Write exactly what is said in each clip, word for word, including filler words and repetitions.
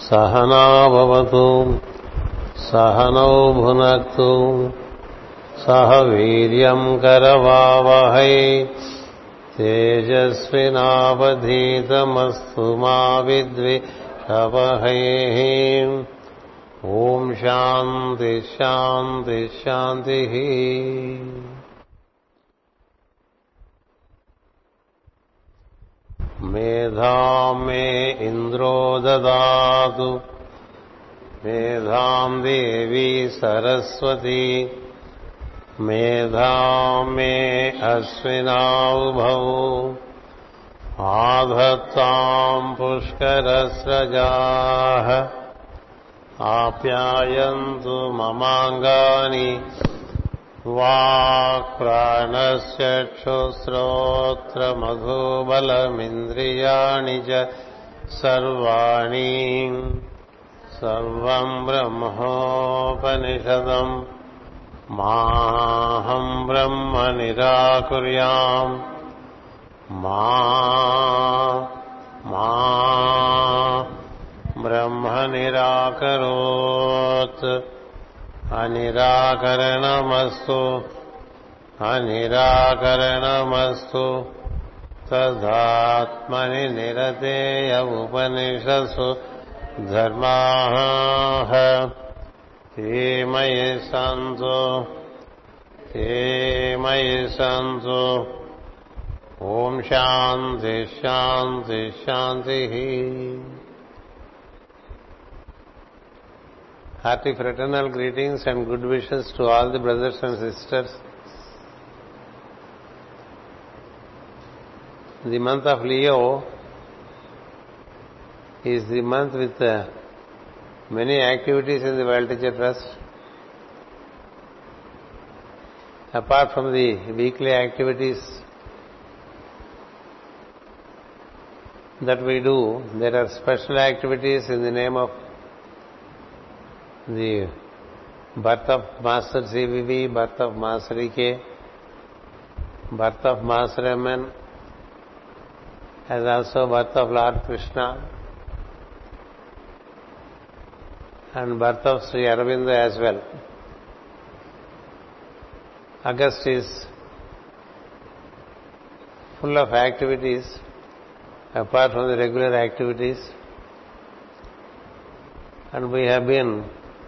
सहना भवतु सहनौ भुनक्तु सह वीर्यं करवावहै तेजस्विनावधीतमस्तु मा विद्विषावहै। ओम शांति शांति शांति। मेधां मे इन्द्रो ददातु मेधां देवी सरस्वती मेधां मे अश्विनावुभौ आधत्तां पुष्करस्रजाः आप्यायन्तु ममाङ्गानि वाक्प्राणश्चक्षुश्रोत्रमधुबलमिन्द्रियाणि च सर्वाणि सर्वं ब्रह्मोपनिषदम् माहं ब्रह्म निराकुर्याम् मा मा ब्रह्म निराकरोत् अनिराकरणमस्तु अनिराकरणमस्तु तदात्मनि निरतेय उपनिषत्सु धर्माः ते मयि सन्तु ते मयि सन्तु। ओम शांति शांति शांति। Hearty fraternal greetings and good wishes to all the brothers and sisters. The month of Leo is the month with uh, many activities in the World Teacher Trust. Apart from the weekly activities that we do, there are special activities in the name of the birth of Master C V V, birth of Master E K, birth of Master M N, as also birth of Lord Krishna, and birth of Sri Aurobindo as well. August is full of activities apart from the regular activities, and we have been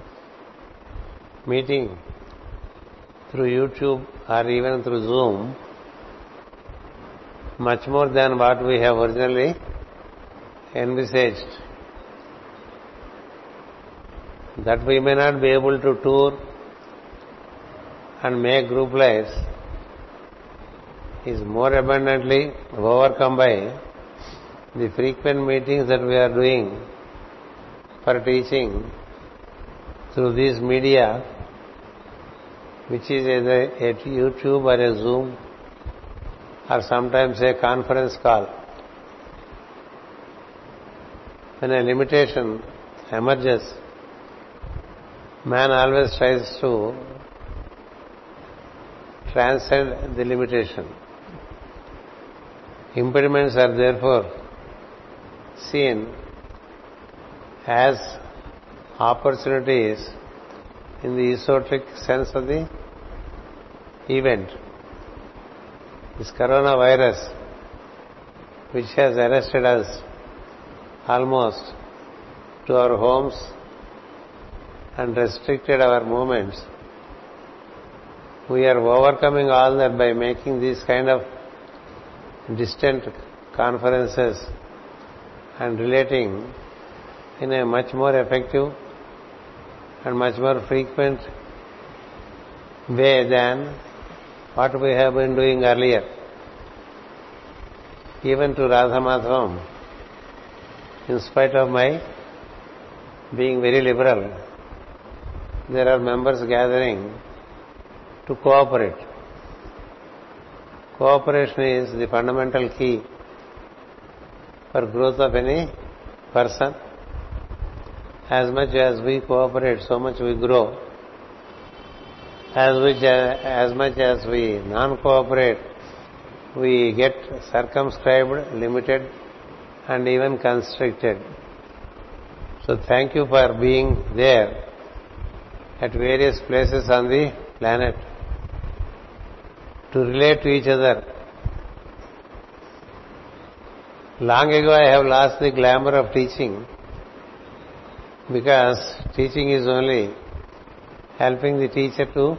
meeting through YouTube or even through Zoom much more than what we have originally envisaged. That we may not be able to tour and make group lives is more abundantly overcome by the frequent meetings that we are doing for teaching through this media, which is either a YouTube or a Zoom or sometimes a conference call. When a limitation emerges, man always tries to transcend the limitation. Impediments are therefore seen as opportunities in the esoteric sense of the event. This coronavirus, which has arrested us almost to our homes and restricted our movements, we are overcoming all that by making these kind of distant conferences and relating in a much more effective and much more frequent way than what we have been doing earlier. Even to Radha Madhavam, in spite of my being very liberal, there are members gathering to cooperate. Cooperation is the fundamental key for growth of any person. As much as we cooperate, so much we grow. As, which, as much as we non-cooperate, we get circumscribed, limited, and even constricted. So So thank you for being there at various places on the planet to relate to each other. Long ago I have lost the glamour of teaching, because teaching is only helping the teacher to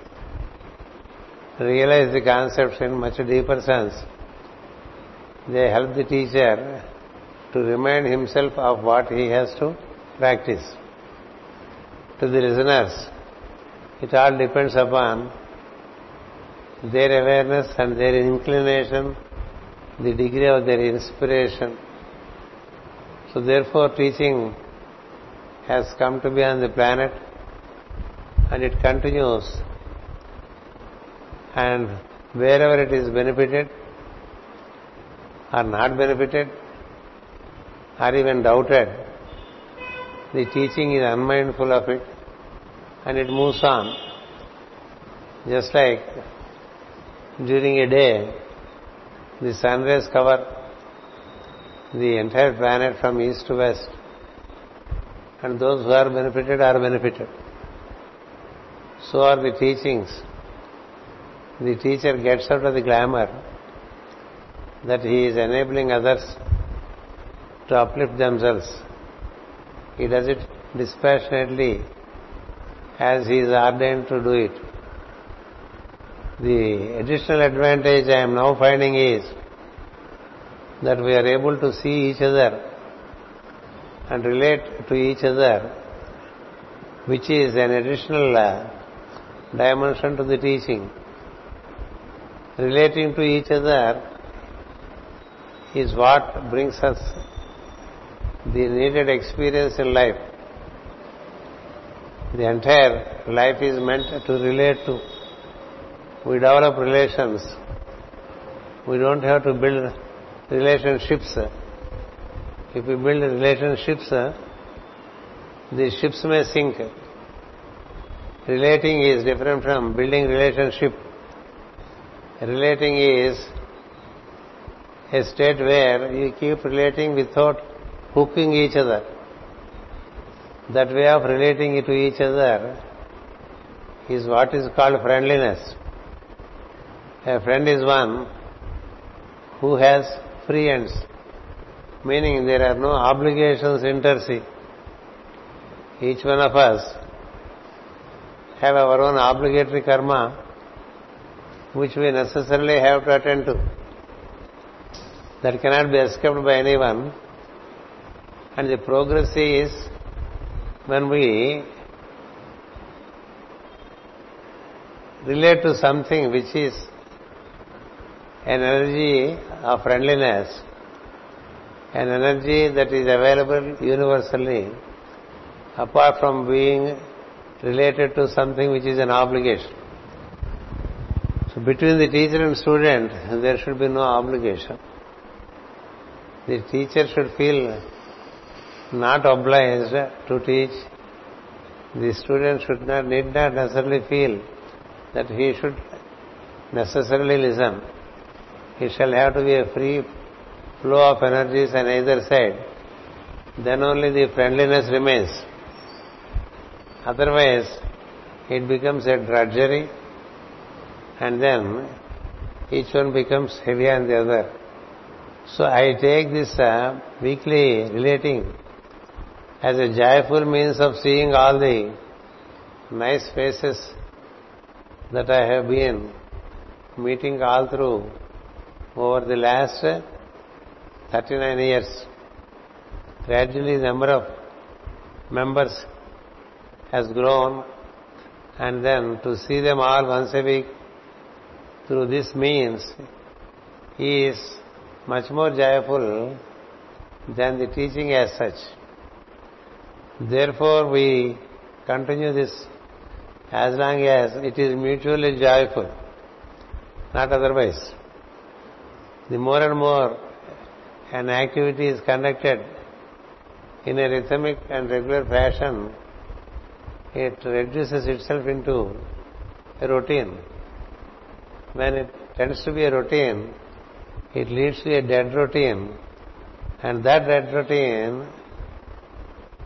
realize the concepts in much deeper sense. They help the teacher to remind himself of what he has to practice. To the listeners, it all depends upon their awareness and their inclination, the degree of their inspiration. So therefore teaching has come to be on the planet, and it continues, and wherever it is benefited or not benefited or even doubted, the teaching is unmindful of it and it moves on. Just like during a day, the sun rays cover the entire planet from east to west, and those who are benefited are benefited. So are the teachings. The teacher gets out of the glamour that he is enabling others to uplift themselves. He does it dispassionately as he is ordained to do it. The additional advantage I am now finding is that we are able to see each other and relate to each other, which is an additional dimension to the teaching. Relating to each other is what brings us the needed experience in life. The entire life is meant to relate to. We develop relations. We don't have to build relationships. If we build relationships, the ships may sink. Relating is different from building relationship. Relating is a state where you keep relating without hooking each other. That way of relating to each other is what is called friendliness. A friend is one who has free ends, meaning there are no obligations intercede. Each one of us have our own obligatory karma, which we necessarily have to attend to. That cannot be escaped by anyone. And the progress is when we relate to something which is an energy of friendliness, an energy that is available universally, apart from being related to something which is an obligation. So between the teacher and student, there should be no obligation. The teacher should feel not obliged to teach. The student should not, need not necessarily feel that he should necessarily listen. He shall have to be a free flow of energies on either side. Then only the friendliness remains. Otherwise, it becomes a drudgery, and then each one becomes heavy on the other. So I take this uh, weekly relating as a joyful means of seeing all the nice faces that I have been meeting all through over the last thirty-nine years. Gradually the number of members has grown, and then to see them all once a week through this means is much more joyful than the teaching as such. Therefore we continue this as long as it is mutually joyful, not otherwise. The more and more an activity is conducted in a rhythmic and regular fashion, it reduces itself into a routine. When it tends to be a routine, it leads to a dead routine, and that dead routine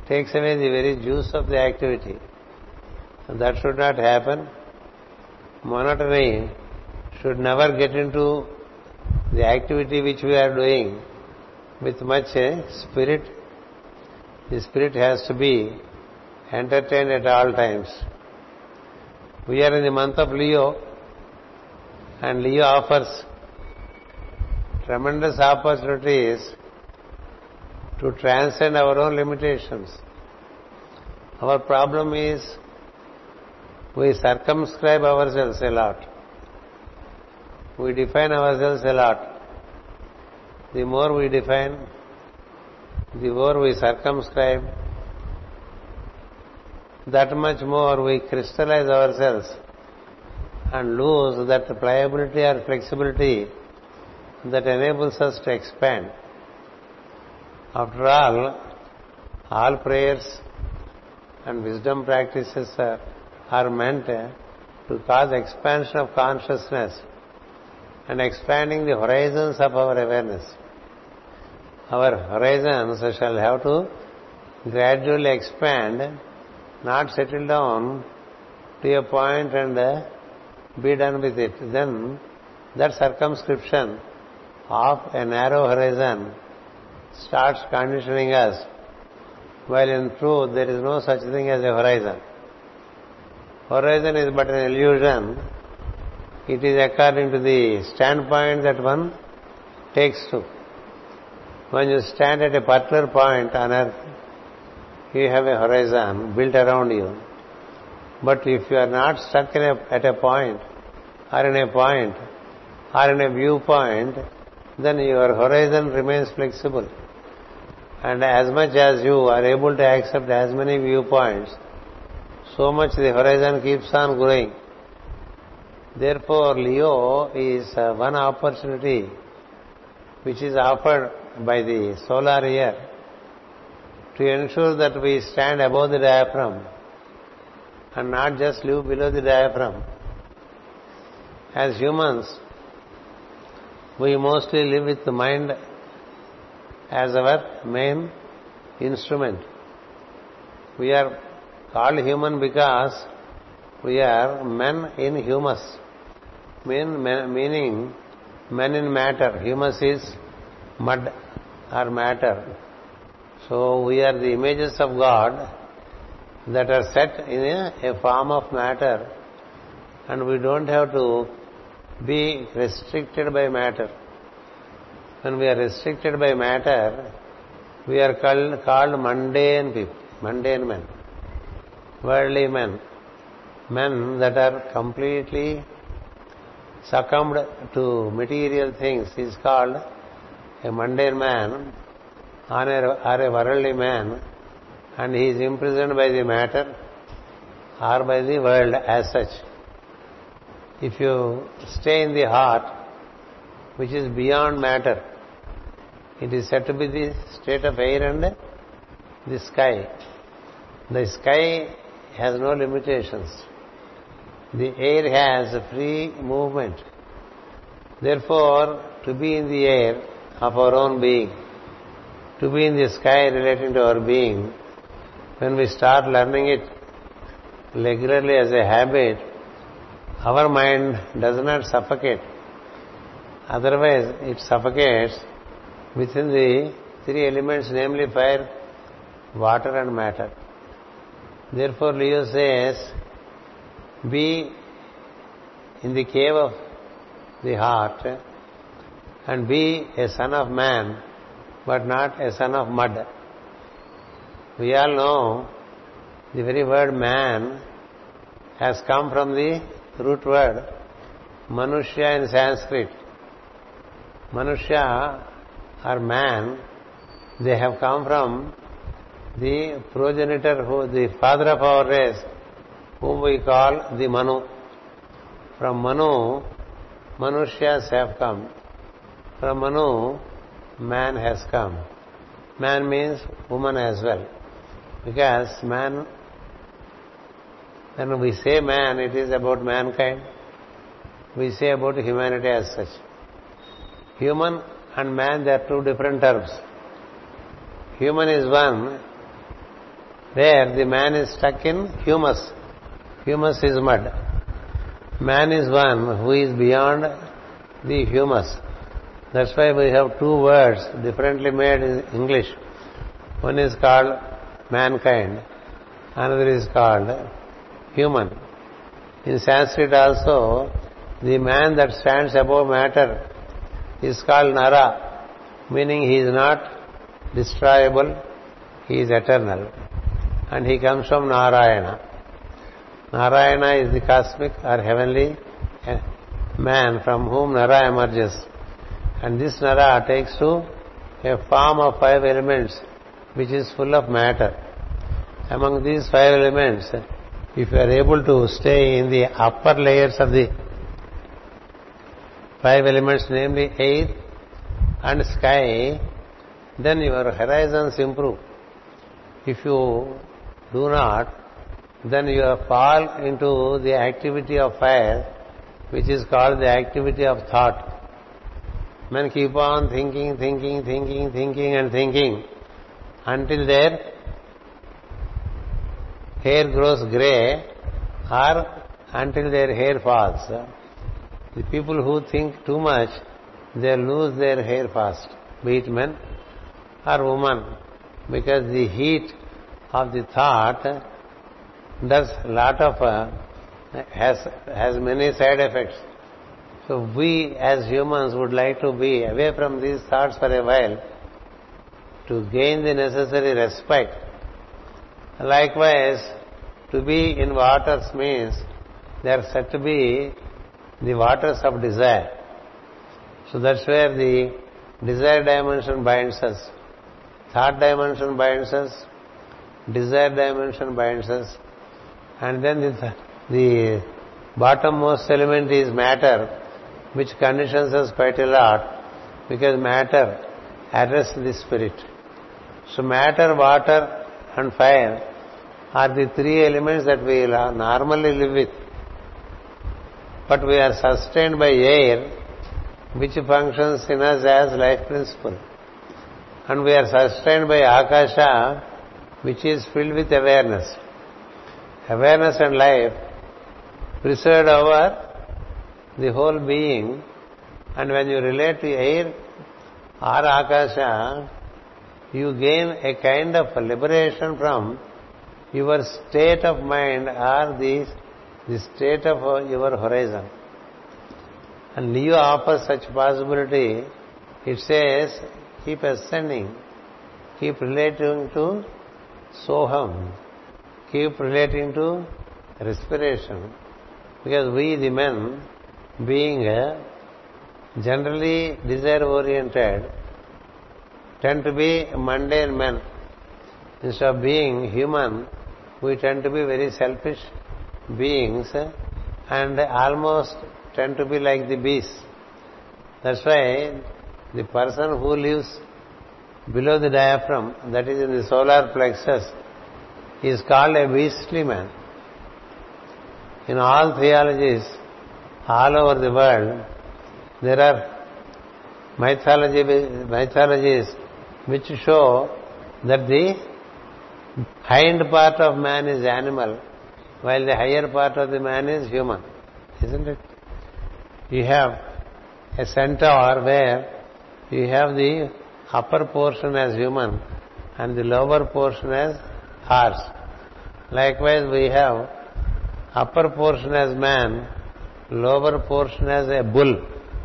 takes away the very juice of the activity. And that should not happen. Monotony should never get into the activity which we are doing with much spirit. The spirit has to be entertained at all times. We are in the month of Leo, and Leo offers tremendous opportunities to transcend our own limitations. Our problem is we circumscribe ourselves a lot. We define ourselves a lot. The more we define, the more we circumscribe, that much more we crystallize ourselves and lose that pliability or flexibility that enables us to expand. After all, all prayers and wisdom practices are, are meant to cause expansion of consciousness and expanding the horizons of our awareness. Our horizons shall have to gradually expand, not settle down to a point and be done with it. Then that circumscription of a narrow horizon starts conditioning us, while in truth there is no such thing as a horizon. Horizon is but an illusion. It is according to the standpoint that one takes to. When you stand at a particular point on earth, you have a horizon built around you. But if you are not stuck in a, at a point, or in a point, or in a viewpoint, then your horizon remains flexible. And as much as you are able to accept as many viewpoints, so much the horizon keeps on growing. Therefore, Leo is uh, one opportunity which is offered by the solar year to ensure that we stand above the diaphragm and not just live below the diaphragm. As humans, we mostly live with the mind as our main instrument. We are called human because we are men in humus, mean, meaning men in matter. Humus is mud or matter. So we are the images of God that are set in a, a form of matter, and we don't have to be restricted by matter. When we are restricted by matter, we are called, called mundane people, mundane men, worldly men, men that are completely succumbed to material things is called a mundane man or a worldly man, and he is imprisoned by the matter or by the world as such. If you stay in the heart, which is beyond matter, it is said to be the state of air and the sky. The sky has no limitations. The air has free movement. Therefore, to be in the air of our own being, to be in the sky relating to our being, when we start learning it regularly as a habit, our mind does not suffocate. Otherwise, it suffocates within the three elements, namely fire, water and matter. Therefore, Leo says, be in the cave of the heart and be a son of man, but not a son of mud. We all know the very word man has come from the root word Manushya in Sanskrit. Manushya or man, they have come from the progenitor, who the father of our race, whom we call the Manu. From Manu, Manushyas have come. From Manu, man has come. Man means woman as well. Because man, when we say man, it is about mankind. We say about humanity as such. Human and man, they are two different terms. Human is one There the man is stuck in humus. Humus is mud. Man is one who is beyond the humus. That's why we have two words differently made in English. One is called mankind, another is called human. In Sanskrit also, the man that stands above matter is called Nara, meaning he is not destroyable, he is eternal. And he comes from Narayana. Narayana is the cosmic or heavenly man from whom Nara emerges. And this Nara takes to a form of five elements which is full of matter. Among these five elements, if you are able to stay in the upper layers of the five elements, namely air and sky, then your horizons improve. If you do not, then you fall into the activity of fire, which is called the activity of thought. Men keep on thinking, thinking, thinking, thinking and thinking until their hair grows grey or until their hair falls. The people who think too much, they lose their hair fast, be it men or women, because the heat of the thought does lot of uh, has has many side effects. So we as humans would like to be away from these thoughts for a while to gain the necessary respect. Likewise, to be in waters means they are said to be the waters of desire. So that's where the desire dimension binds us. Thought dimension binds us. Desire dimension binds us. And then the, the bottommost element is matter, which conditions us quite a lot, because matter arrests the spirit. So matter, water and fire are the three elements that we normally live with. But we are sustained by air, which functions in us as life principle. And we are sustained by Akasha, which is filled with awareness. Awareness and life preside over the whole being, and when you relate to air or Akasha, you gain a kind of a liberation from your state of mind or the, the state of your horizon. And Leo offers such possibility. It says, keep ascending, keep relating to Soham, keep relating to respiration. Because we, the men, being generally desire-oriented, tend to be mundane men. Instead of being human, we tend to be very selfish beings and almost tend to be like the beasts. That's why the person who lives below the diaphragm, that is in the solar plexus, is called a beastly man. In all theologies, all over the world, there are mythology, mythologies which show that the hind part of man is animal, while the higher part of the man is human. Isn't it? You have a centaur where you have the upper portion as human and the lower portion as horse. Likewise, we have upper portion as man, lower portion as a bull.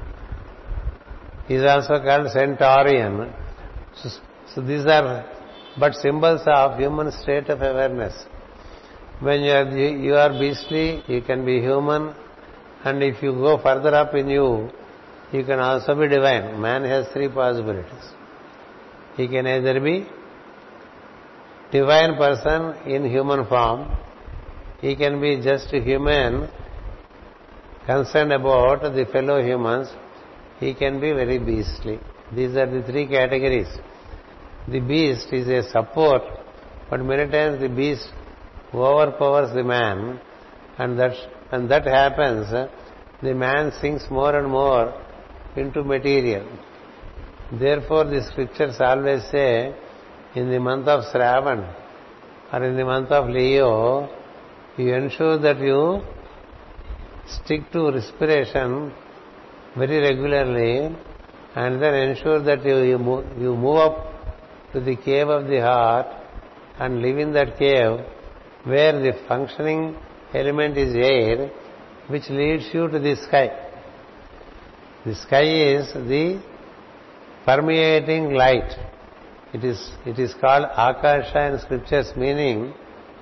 He is also called centaurian. So, so these are but symbols of human state of awareness. When you are, you are beastly, you can be human, and if you go further up in you, you can also be divine. Man has three possibilities. He can either be divine person in human form, he can be just a human concerned about the fellow humans, he can be very beastly. These are the three categories. The beast is a support, but many times the beast overpowers the man, and that when that happens, the man sinks more and more into material. Therefore, the scriptures always say, in the month of Shravan, or in the month of Leo, you ensure that you stick to respiration very regularly, and then ensure that you, you, move, you move up to the cave of the heart and live in that cave where the functioning element is air, which leads you to the sky. The sky is the permeating light. It is, it is called Akasha in scriptures, meaning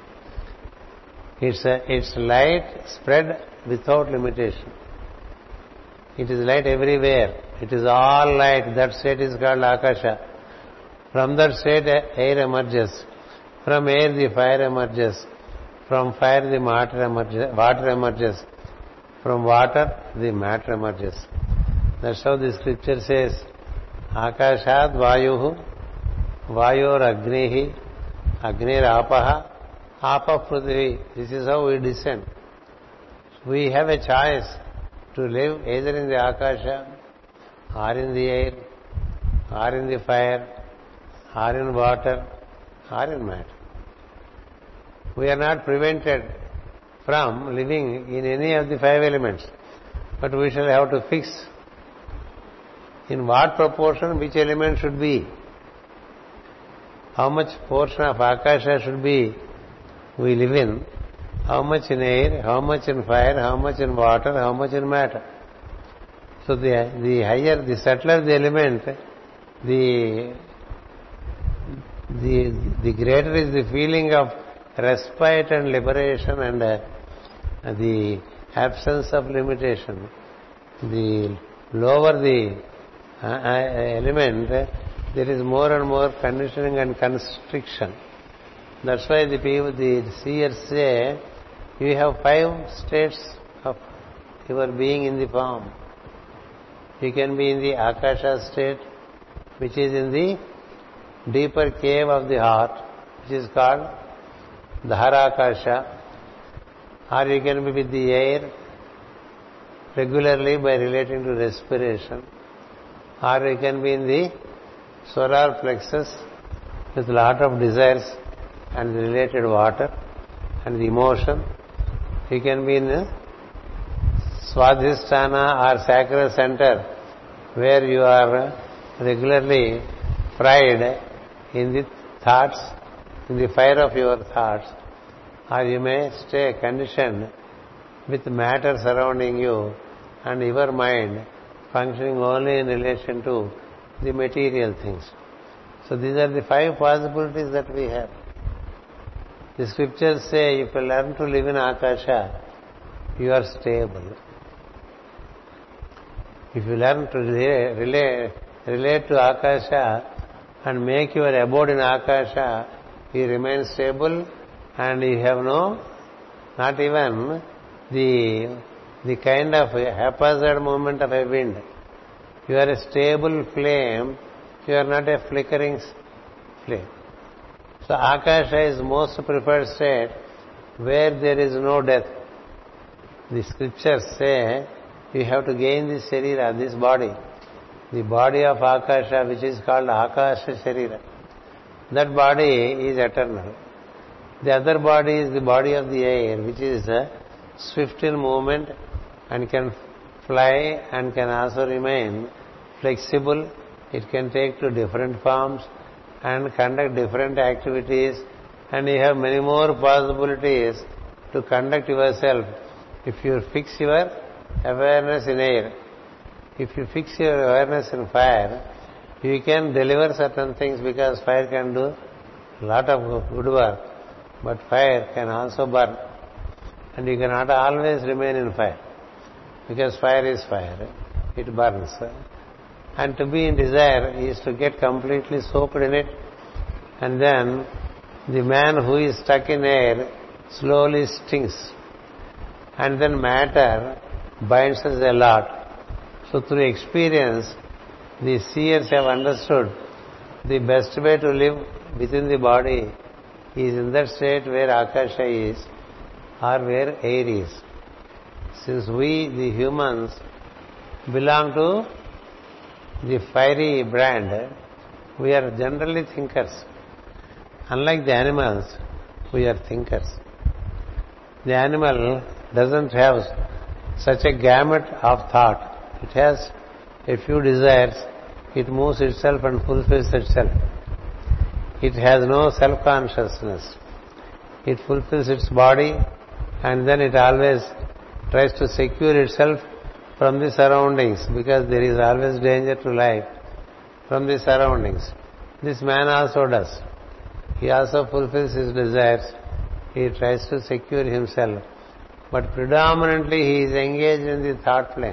it's, a, it's light spread without limitation. It is light everywhere. It is all light. That state is called Akasha. From that state, air emerges. From air, the fire emerges. From fire, the water emerges. Water emerges. From water, the matter emerges. That's how the scripture says, Akashat Vayuhu, Vayor Agnihi, Agnir Apaha, Apa Prithvi. This is how we descend. We have a choice to live either in the Akasha, or in the air, or in the fire, or in water, or in matter. We are not prevented from living in any of the five elements, but we shall have to fix in what proportion which element should be, how much portion of Akasha should be we live in, how much in air, how much in fire, how much in water, how much in matter. So the the higher, the subtler the element, the the the greater is the feeling of respite and liberation and uh, the absence of limitation. The lower the uh, element, there is more and more conditioning and constriction. That's why the people, the seers say, you have five states of your being in the form. You can be in the Akasha state, which is in the deeper cave of the heart, which is called Dharakasha. Or you can be with the air regularly by relating to respiration. Or you can be in the solar plexus with a lot of desires and the related water and the emotion. You can be in the Swadhisthana or sacral center, where you are regularly fried in the thoughts, in the fire of your thoughts, or you may stay conditioned with matter surrounding you and your mind functioning only in relation to the material things. So these are the five possibilities that we have. The scriptures say if you learn to live in Akasha, you are stable. If you learn to relate, relate, relate to Akasha and make your abode in Akasha, you remain stable and you have no, not even the, the kind of haphazard movement of a wind. You are a stable flame, you are not a flickering flame. So Akasha is most preferred state where there is no death. The scriptures say you have to gain this sharira, this body, the body of Akasha, which is called Akasha Sharira. That body is eternal. The other body is the body of the air, which is swift in movement and can fly and can also remain flexible. It can take to different forms and conduct different activities, and you have many more possibilities to conduct yourself if you fix your awareness in air. If you fix your awareness in fire, you can deliver certain things, because fire can do a lot of good work, but fire can also burn, and you cannot always remain in fire, because fire is fire, it burns. And to be in desire is to get completely soaked in it, and then the man who is stuck in air slowly stinks, and then matter binds us a lot. So through experience, the seers have understood the best way to live within the body is in that state where Akasha is or where air is. Since we, the humans, belong to the fiery brand, we are generally thinkers. Unlike the animals, We are thinkers. The animal doesn't have such a gamut of thought. It has a few desires. It moves itself and fulfills itself. It has no self-consciousness. It fulfills its body, and then it always tries to secure itself from the surroundings, because there is always danger to life from the surroundings. This man also does. He also fulfills his desires. He tries to secure himself. But predominantly he is engaged in the thought plane.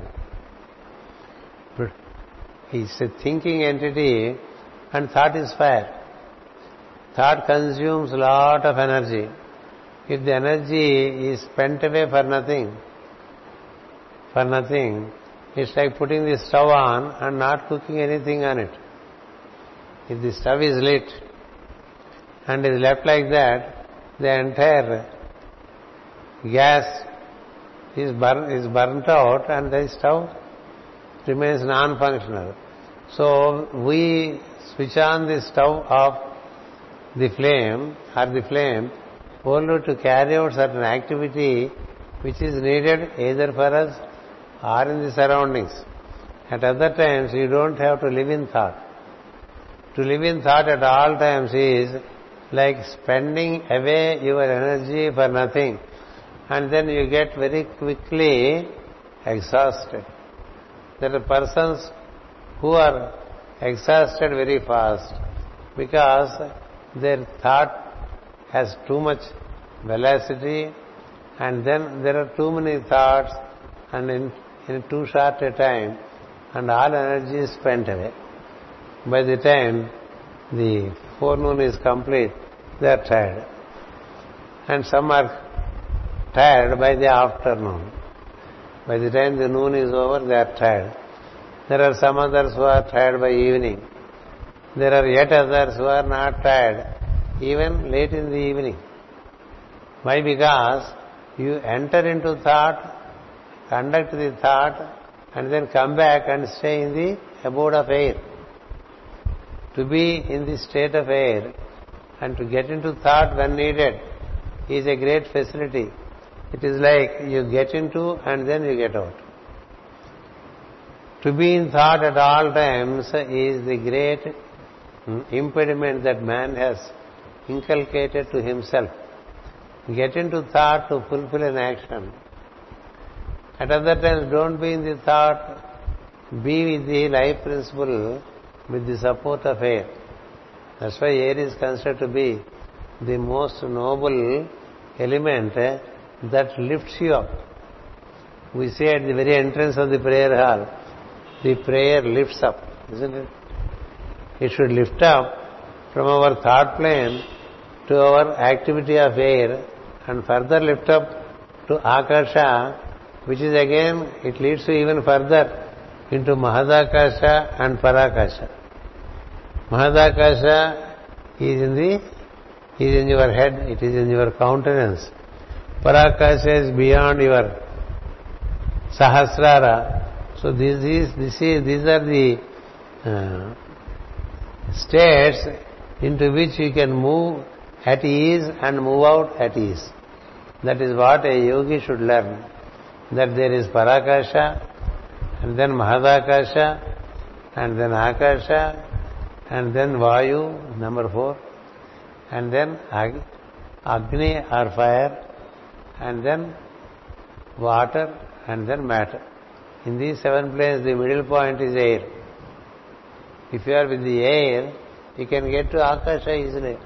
He is a thinking entity, and thought is fire. Thought consumes a lot of energy. If the energy is spent away for nothing, for nothing, it's like putting the stove on and not cooking anything on it. If the stove is lit and is left like that, the entire gas is, burn, is burnt out and the stove remains non-functional. So we switch on the stove of the flame or the flame only to carry out certain activity which is needed either for us or in the surroundings. At other times you don't have to live in thought. To live in thought at all times is like spending away your energy for nothing, and then you get very quickly exhausted. There are persons who are exhausted very fast because their thought has too much velocity, and then there are too many thoughts, and in, in too short a time, and all energy is spent away. By the time the forenoon is complete, they are tired. And some are tired by the afternoon. By the time the noon is over, they are tired. There are some others who are tired by evening. There are yet others who are not tired even late in the evening. Why? Because you enter into thought, conduct the thought, and then come back and stay in the abode of air. To be in the state of air and to get into thought when needed is a great facility. It is like you get into and then you get out. To be in thought at all times is the great impediment that man has inculcated to himself. Get into thought to fulfill an action. At other times, don't be in the thought, be with the life principle with the support of air. That's why air is considered to be the most noble element that lifts you up. We say at the very entrance of the prayer hall, the prayer lifts up, isn't it? It should lift up from our thought plane to our activity of air, and further lift up to Akasha, which is again, it leads you even further into Mahadakasha and Parakasha. Mahadakasha is in the is in your head, it is in your countenance. Parakasha is beyond your Sahasrara. So this is, this is, these are the uh, states into which you can move at ease and move out at ease. That is what a yogi should learn. That there is Parakasha, and then Mahadakasha, and then Akasha, and then Vayu, number four, and then Agni or fire, and then water, and then matter. In these seven planes, the middle point is air. If you are with the air, you can get to Akasha easily.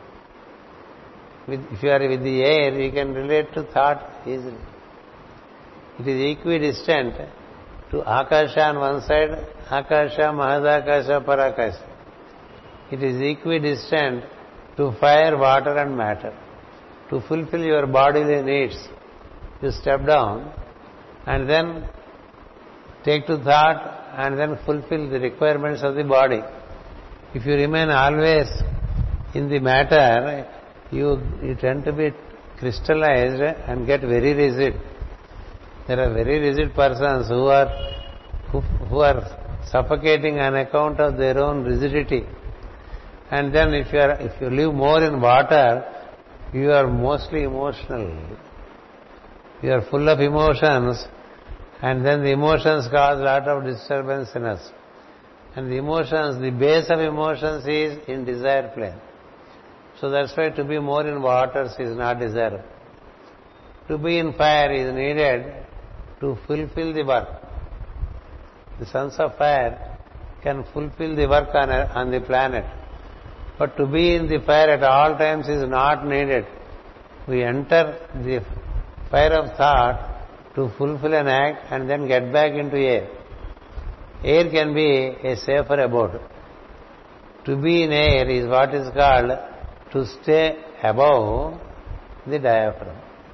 With, if you are with the air, you can relate to thought easily. It is equidistant to Akasha on one side, Akasha, Mahadakasha, Parakasha. It is equidistant to fire, water and matter. To fulfill your bodily needs, you step down and then take to thought and then fulfill the requirements of the body. If you remain always in the matter, you, you tend to be crystallized and get very rigid. There are very rigid persons who are who, who are suffocating on account of their own rigidity. And then if you are if you live more in water, you are mostly emotional. You are full of emotions, and then the emotions cause a lot of disturbance in us. And the emotions, the base of emotions is in desire plane. So that's why to be more in waters is not desirable. To be in fire is needed to fulfill the work. The sons of fire can fulfill the work on, a, on the planet. But to be in the fire at all times is not needed. We enter the fire of thought to fulfill an act and then get back into air. Air can be a safer abode. To be in air is what is called to stay above the diaphragm.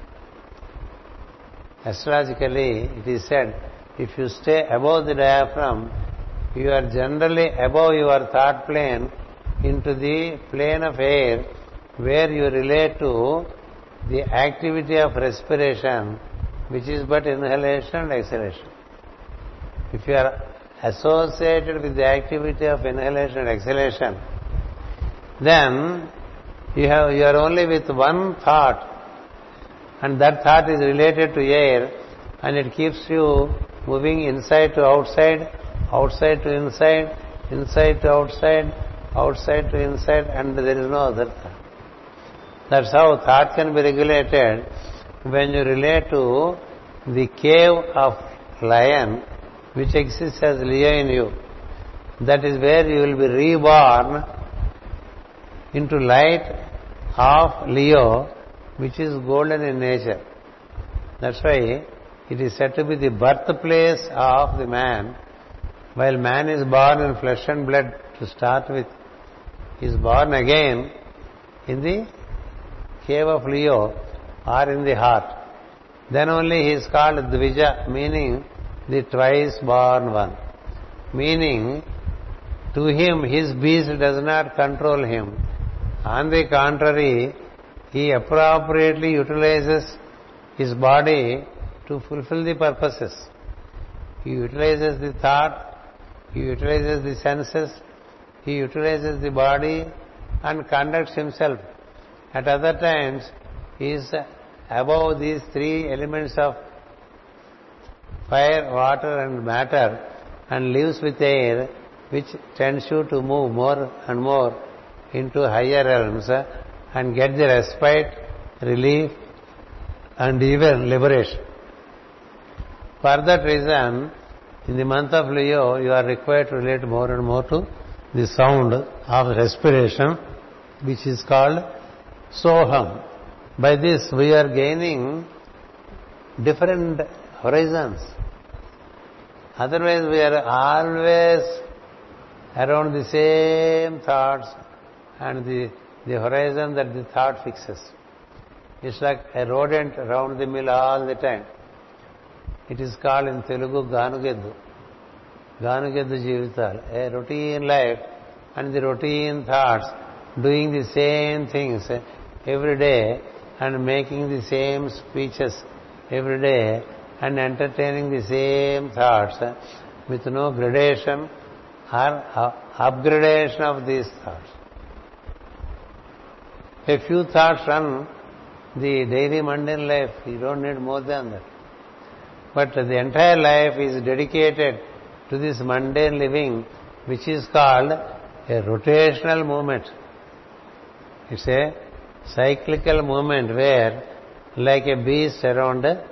Astrologically, it is said, if you stay above the diaphragm, you are generally above your thought plane into the plane of air where you relate to the activity of respiration, which is but inhalation and exhalation. If you are associated with the activity of inhalation and exhalation, then you have you are only with one thought, and that thought is related to air, and it keeps you moving inside to outside, outside to inside, inside to outside, outside to inside, and there is no other thought. That's how thought can be regulated when you relate to the cave of lion, which exists as Leo in you. That is where you will be reborn into light of Leo, which is golden in nature. That's why it is said to be the birthplace of the man. While man is born in flesh and blood to start with, he is born again in the cave of Leo or in the heart. Then only he is called Dvija, meaning the twice born one. Meaning, to him his beast does not control him. On the contrary, he appropriately utilizes his body to fulfill the purposes. He utilizes the thought, he utilizes the senses, he utilizes the body and conducts himself. At other times, he is above these three elements of fire, water and matter and lives with air, which tends you to move more and more into higher realms and get the respite, relief and even liberation. For that reason, in the month of Leo, you are required to relate more and more to the sound of respiration, which is called Soham. By this, we are gaining different horizons. Otherwise, we are always around the same thoughts and the, the horizon that the thought fixes. It's like a rodent around the mill all the time. It is called in Telugu Ganugeddu. Ganugeddu Jeevitalu. A routine life and the routine thoughts, doing the same things every day and making the same speeches every day and entertaining the same thoughts with no gradation or upgradation of these thoughts. A few thoughts run the daily mundane life. You don't need more than that. But the entire life is dedicated to this mundane living, which is called a rotational movement. It's a cyclical movement where, like a beast around a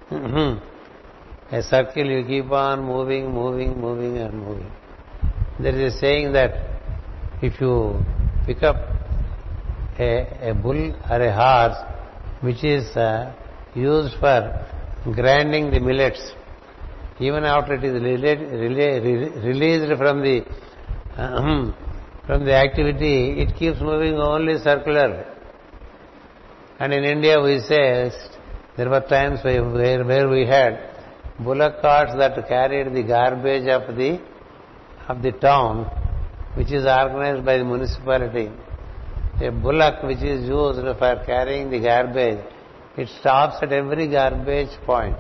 circle, you keep on moving, moving, moving and moving. There is a saying that if you pick up a, a bull or a horse which is uh, used for grinding the millets, even after it is released from the uh, from the activity, it keeps moving only circularly. And in India we say there were times where, where we had bullock carts that carried the garbage of the of the town, which is organized by the municipality. A bullock which is used for carrying the garbage, it stops at every garbage point.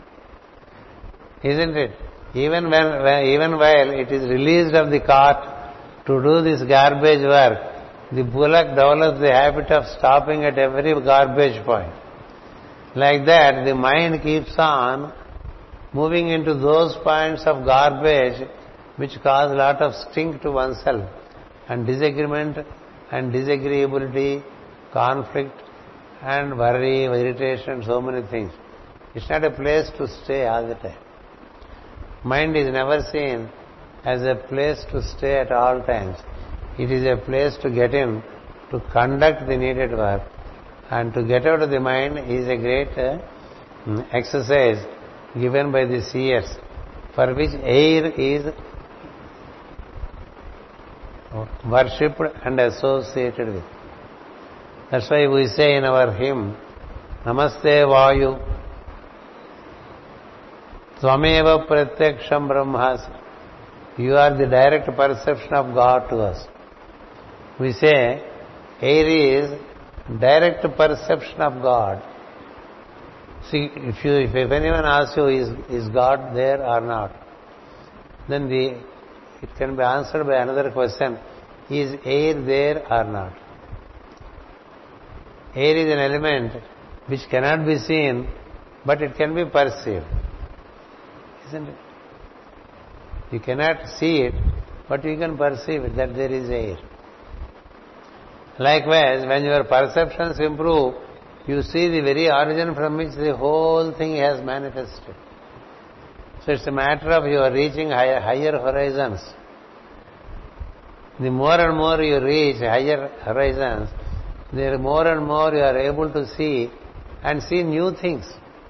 Isn't it? Even when, even while it is released of the cart to do this garbage work, the bullock develops the habit of stopping at every garbage point. Like that, the mind keeps on moving into those points of garbage which cause a lot of stink to oneself, and disagreement and disagreeability, conflict and worry, irritation, so many things. It's not a place to stay all the time. Mind is never seen as a place to stay at all times. It is a place to get in, to conduct the needed work, and to get out of the mind is a great uh, exercise given by the seers, for which air is worshipped and associated with. That's why we say in our hymn, Namaste Vayu, Tvameva Pratyaksham Brahmasi. You are the direct perception of God to us. We say, air is direct perception of God. See, if you, if anyone asks you, is, is God there or not, then the, it can be answered by another question, is air there or not? Air is an element which cannot be seen, but it can be perceived. Isn't it? You cannot see it, but you can perceive it, that there is air. Likewise, when your perceptions improve, you see the very origin from which the whole thing has manifested. So it's a matter of you are reaching higher, higher horizons. The more and more you reach higher horizons, the more and more you are able to see and see new things.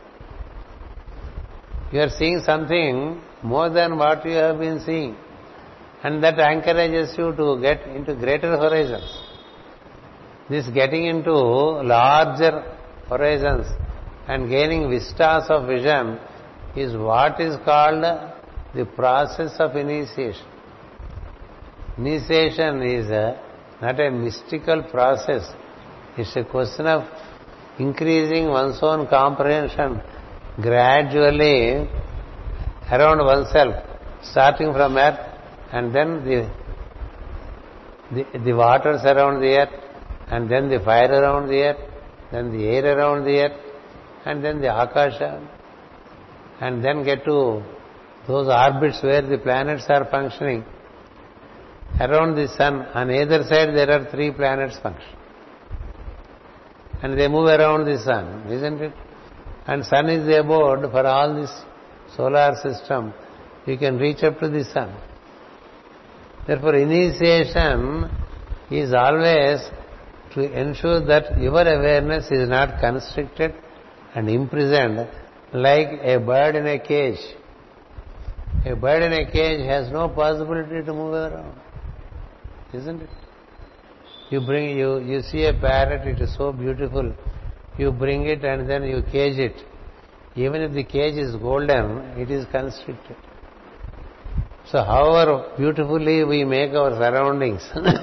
You are seeing something more than what you have been seeing, and that encourages you to get into greater horizons. This getting into larger horizons and gaining vistas of vision is what is called the process of initiation. Initiation is a, not a mystical process. It's a question of increasing one's own comprehension gradually around oneself, starting from earth, and then the, the, the waters around the earth, and then the fire around the earth, then the air around the earth, and then the akasha, and then get to those orbits where the planets are functioning. Around the sun, on either side there are three planets functioning. And they move around the sun, isn't it? And sun is the abode for all this solar system. You can reach up to the sun. Therefore, initiation is always to ensure that your awareness is not constricted and imprisoned like a bird in a cage. A bird in a cage has no possibility to move around, isn't it? You bring you you see a parrot, it is so beautiful. You bring it and then you cage it. Even if the cage is golden, it is constricted. So however beautifully we make our surroundings,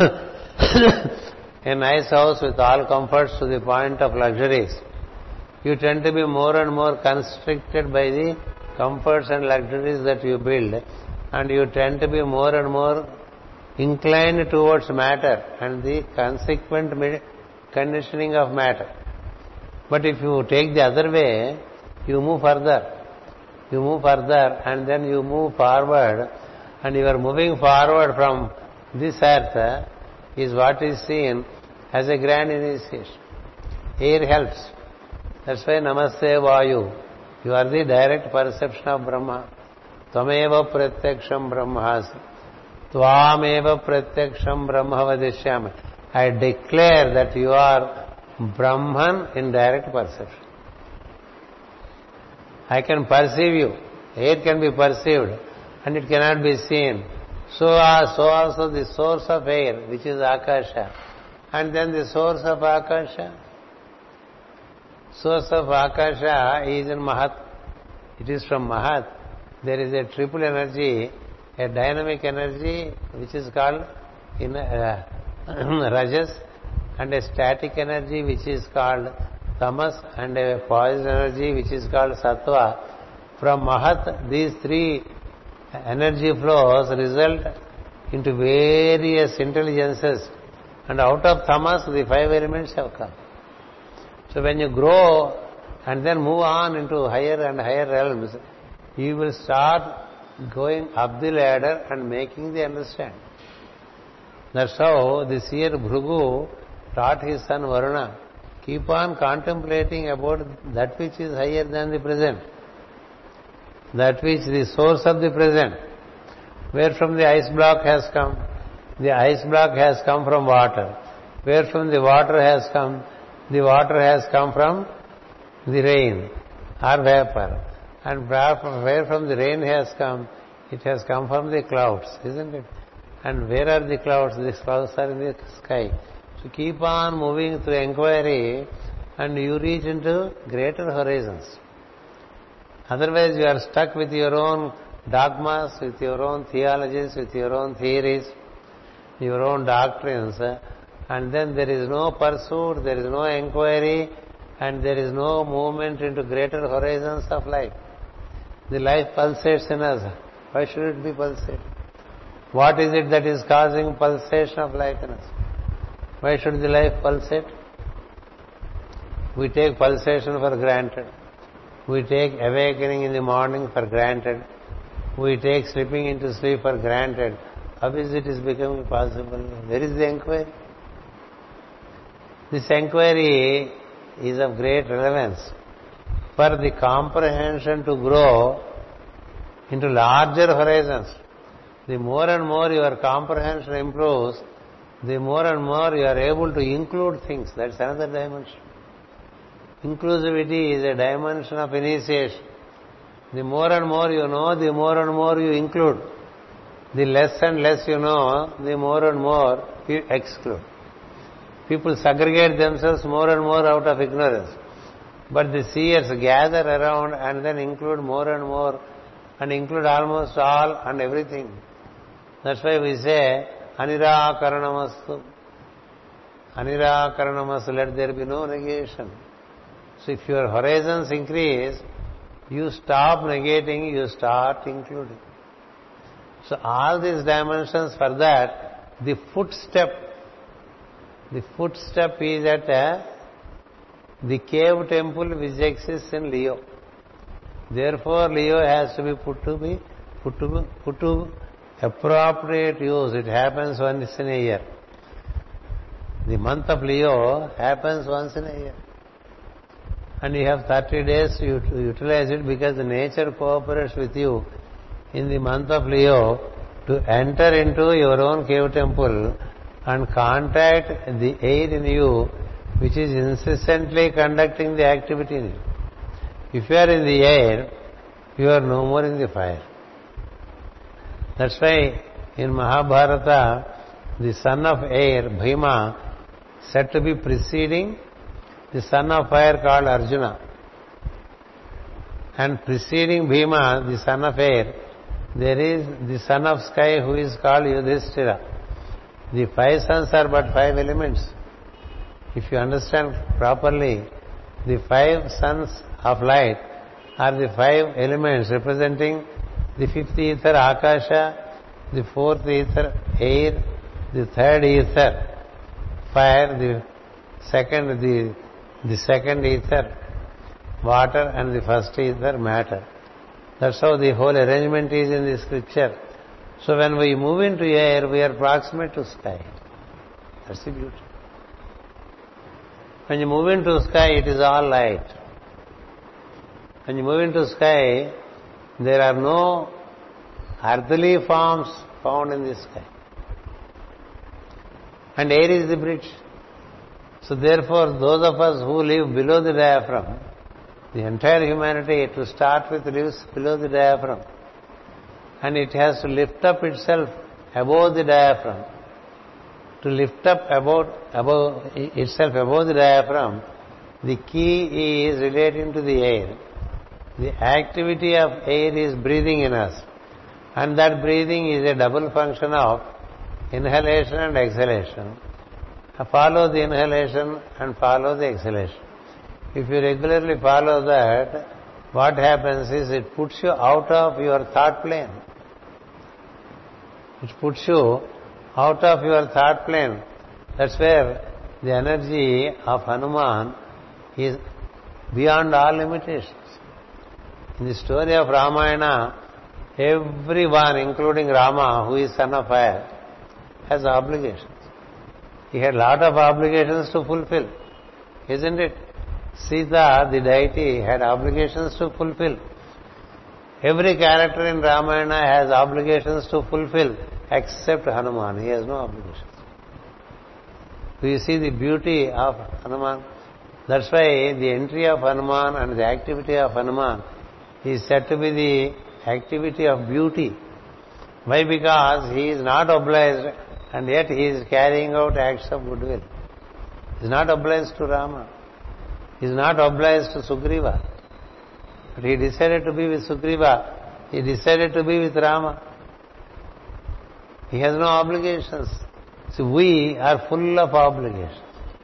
a nice house with all comforts to the point of luxuries, you tend to be more and more constricted by the comforts and luxuries that you build, and you tend to be more and more inclined towards matter and the consequent conditioning of matter. But if you take the other way, you move further. You move further and then you move forward, and you are moving forward from this earth is what is seen as a grand initiation. Air helps. That's why Namaste Vayu. You are the direct perception of Brahma. Tvameva Pratyaksham Brahmasi. Tvameva Pratyaksham Brahma Vadishyami. I declare that you are Brahman in direct perception. I can perceive you. Air can be perceived and it cannot be seen. So, so also the source of air, which is Akasha. And then the source of Akasha. Source of Akasha is in Mahat. It is from Mahat. There is a triple energy, a dynamic energy which is called in uh, Rajas, and a static energy which is called Tamas, and a poised energy which is called Sattva. From Mahat, these three energy flows result into various intelligences And out of tamas, the five elements have come. So when you grow and then move on into higher and higher realms, you will start going up the ladder and making the understand. That's how the seer Bhrigu taught his son Varuna, keep on contemplating about that which is higher than the present, that which is the source of the present. Where from the ice block has come? The ice block has come from water. Where from the water has come? The water has come from the rain or vapor. And where from the rain has come? It has come from the clouds, isn't it? And where are the clouds? The clouds are in the sky. So keep on moving through inquiry and you reach into greater horizons. Otherwise you are stuck with your own dogmas, with your own theologies, with your own theories, your own doctrines, and then there is no pursuit, there is no inquiry, and there is no movement into greater horizons of life. The life pulsates in us. Why should it be pulsating? What is it that is causing pulsation of life in us? Why should the life pulsate? We take pulsation for granted. We take awakening in the morning for granted. We take slipping into sleep for granted. How is it is becoming possible? Where is the inquiry? This inquiry is of great relevance for the comprehension to grow into larger horizons. The more and more your comprehension improves, the more and more you are able to include things. That's another dimension. Inclusivity is a dimension of initiation. The more and more you know, the more and more you include. The less and less you know, the more and more you exclude. People segregate themselves more and more out of ignorance. But the seers gather around and then include more and more and include almost all and everything. That's why we say, Anirakaranamastu. Anirakaranamastu, let there be no negation. So if your horizons increase, you stop negating, you start including. So all these dimensions, for that, the footstep, the footstep is at a, the cave temple which exists in Leo. Therefore, Leo has to be put to be put to put to appropriate use. It happens once in a year. The month of Leo happens once in a year. And you have thirty days to utilize it because the nature cooperates with you in the month of Leo to enter into your own cave temple and contact the air in you which is incessantly conducting the activity in you. If you are in the air, you are no more in the fire. That's why in Mahabharata, the son of air, Bhima, said to be preceding the son of fire called Arjuna. And preceding Bhima, the son of air, there is the son of sky who is called Yudhishthira. The five sons are but five elements. If you understand properly, the five sons of light are the five elements representing the fifth ether, Akasha, the fourth ether, air, the third ether, fire, the second, the, the second ether, water, and the first ether, matter. That's how the whole arrangement is in the scripture. So when we move into air, we are proximate to sky. That's the beauty. When you move into sky, it is all light. When you move into sky, there are no earthly forms found in the sky. And air is the bridge. So therefore, those of us who live below the diaphragm, the entire humanity to start with lives below the diaphragm. And it has to lift up itself above the diaphragm. To lift up above, above itself above the diaphragm, the key is relating to the air. The activity of air is breathing in us. And that breathing is a double function of inhalation and exhalation. Follow the inhalation and follow the exhalation. If you regularly follow that, what happens is it puts you out of your thought plane. It puts you out of your thought plane. That's where the energy of Hanuman is beyond all limitations. In the story of Ramayana, everyone, including Rama, who is son of fire, has obligations. He had a lot of obligations to fulfill, isn't it? Sita, the deity, had obligations to fulfill. Every character in Ramayana has obligations to fulfill, except Hanuman. He has no obligations. Do you see the beauty of Hanuman? That's why the entry of Hanuman and the activity of Hanuman is said to be the activity of beauty. Why? Because he is not obliged, and yet he is carrying out acts of goodwill. He is not obliged to Rama. He is not obliged to Sugriva. But he decided to be with Sugriva. He decided to be with Rama. He has no obligations. So we are full of obligations.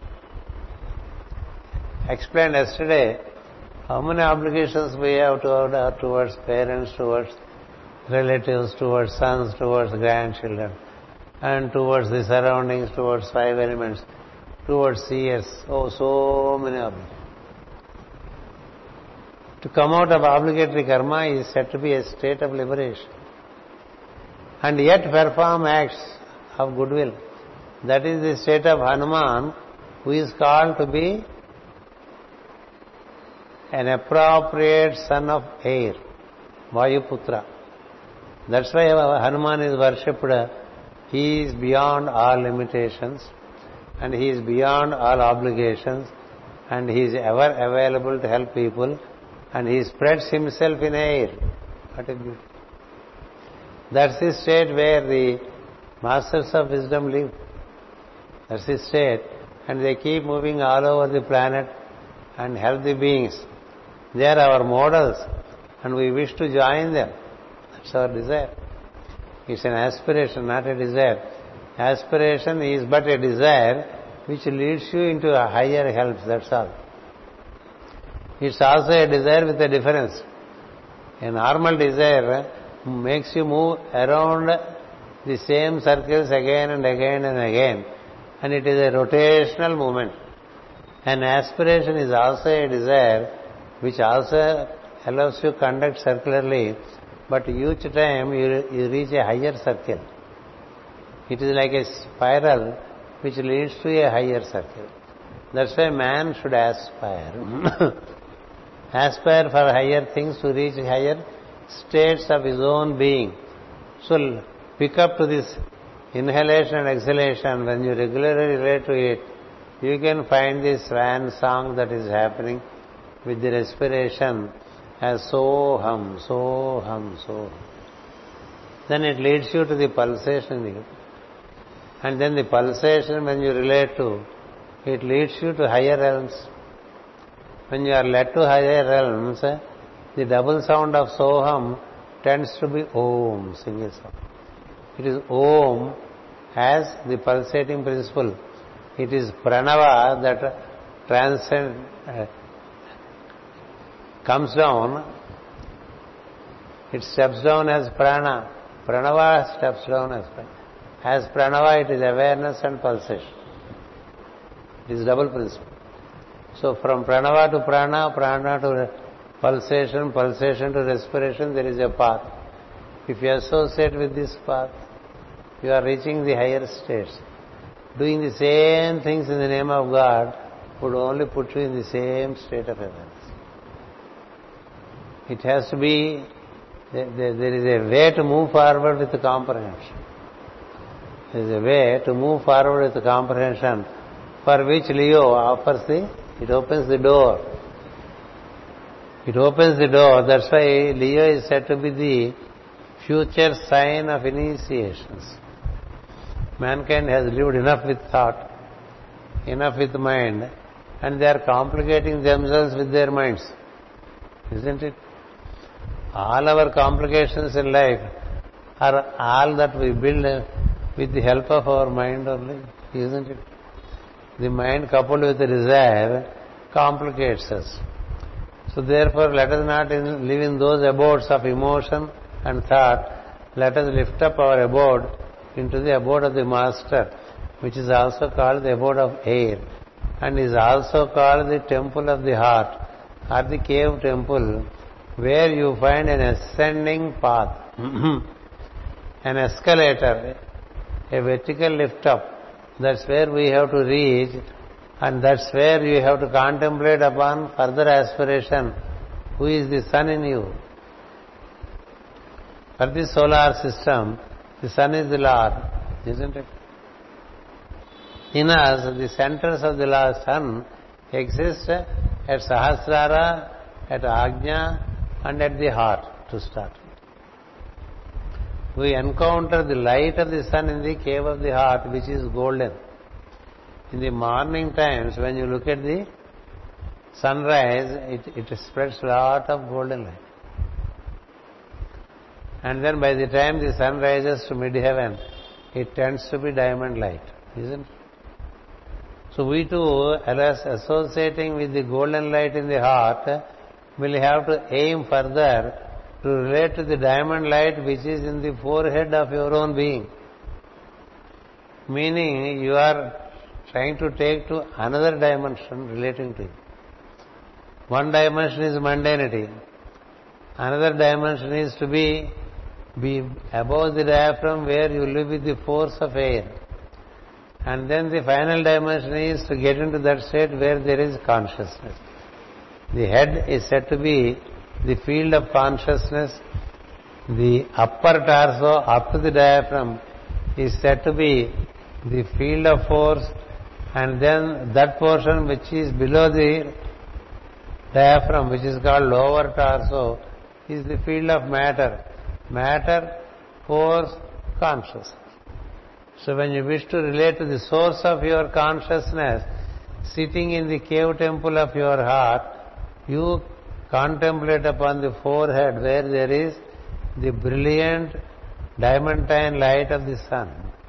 Explained yesterday how many obligations we have toward, towards parents, towards relatives, towards sons, towards grandchildren, and towards the surroundings, towards five elements, towards seers. Oh, so many obligations. To come out of obligatory karma is said to be a state of liberation. And yet perform acts of goodwill. That is the state of Hanuman, who is called to be an appropriate son of air, Vayuputra. That's why Hanuman is worshipped. He is beyond all limitations, and he is beyond all obligations, and he is ever available to help people, and he spreads himself in air. What a beauty. That's the state where the masters of wisdom live. That's the state. And they keep moving all over the planet and help the beings. They are our models, and we wish to join them. That's our desire. It's an aspiration, not a desire. Aspiration is but a desire which leads you into a higher help, that's all. It's also a desire with a difference. A normal desire makes you move around the same circles again and again and again, and it is a rotational movement. An aspiration is also a desire which also allows you to conduct circularly, but each time you, you reach a higher circle. It is like a spiral which leads to a higher circle. That's why man should aspire. Aspire for higher things to reach higher states of his own being. So pick up to this inhalation and exhalation. When you regularly relate to it, you can find this swan song that is happening with the respiration as so-hum, so-hum, so-hum. Then it leads you to the pulsation. And then the pulsation, when you relate to, it leads you to higher realms. When you are led to higher realms, the double sound of so-hum tends to be om, single sound. It is om as the pulsating principle. It is pranava that transcends, uh, comes down. It steps down as prana. Pranava steps down as prana. As pranava, it is awareness and pulsation. It is double principle. So from pranava to prana, prana to pulsation, pulsation to respiration, there is a path. If you associate with this path, you are reaching the higher states. Doing the same things in the name of God would only put you in the same state of awareness. It has to be, there is a way to move forward with the comprehension. There is a way to move forward with the comprehension for which Leo offers the, it opens the door. It opens the door. That's why Leo is said to be the future sign of initiations. Mankind has lived enough with thought, enough with mind, and they are complicating themselves with their minds. Isn't it? All our complications in life are all that we build with the help of our mind only. Isn't it? The mind coupled with the desire complicates us. So therefore, let us not in, live in those abodes of emotion and thought. Let us lift up our abode into the abode of the Master, which is also called the abode of air, and is also called the temple of the heart, or the cave temple, where you find an ascending path, an escalator, a vertical lift up. That's where we have to reach, and that's where you have to contemplate upon further aspiration. Who is the sun in you? For the solar system, the sun is the Lord, isn't it? In us, the centers of the Lord sun exist at Sahasrara, at Ajna, and at the heart to start. We encounter the light of the sun in the cave of the heart, which is golden. In the morning times, when you look at the sunrise, it, it spreads a lot of golden light. And then by the time the sun rises to mid-heaven, it tends to be diamond light, isn't it? So we too, as associating with the golden light in the heart, will have to aim further to relate to the diamond light which is in the forehead of your own being. Meaning, you are trying to take to another dimension relating to it. One dimension is mundanity. Another dimension is to be, be above the diaphragm, where you live with the force of air. And then the final dimension is to get into that state where there is consciousness. The head is said to be the field of consciousness. The upper torso up to the diaphragm is said to be the field of force, and then that portion which is below the diaphragm, which is called lower torso, is the field of matter. Matter, force, consciousness. So when you wish to relate to the source of your consciousness, sitting in the cave temple of your heart, you contemplate upon the forehead where there is the brilliant diamantine light of the sun.